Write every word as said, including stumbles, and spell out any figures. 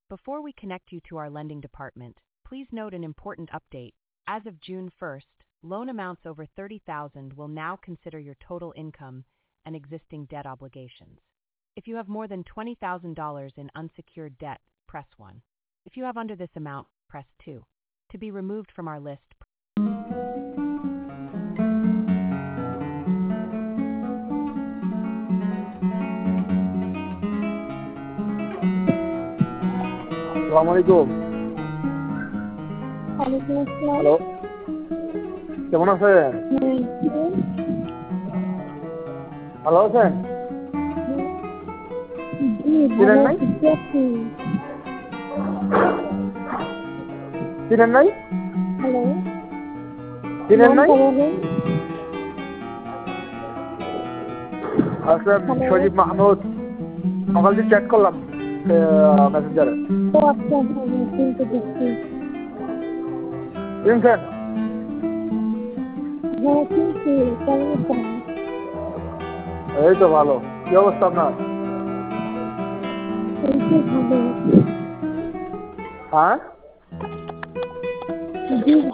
Before we connect you to our lending department, please note an important update. As of June first, loan amounts over thirty thousand dollars will now consider your total income and existing debt obligations. If you have more than twenty thousand dollars in unsecured debt, press one. If you have under this amount, press two. To be removed from our list, আসসালামু আলাইকুম। Hello, কেমন আছেন? ভালো আছেন? চিনেন নাই? চিনেন নাই? চিনেন নাই? আচ্ছা, শরীফ মাহমুদ। সকাল থেকে চ্যাট করলাম মেসেঞ্জারে। চিনছেন? এই তো ভালো। কি অবস্থা আপনার? হ্যাঁ।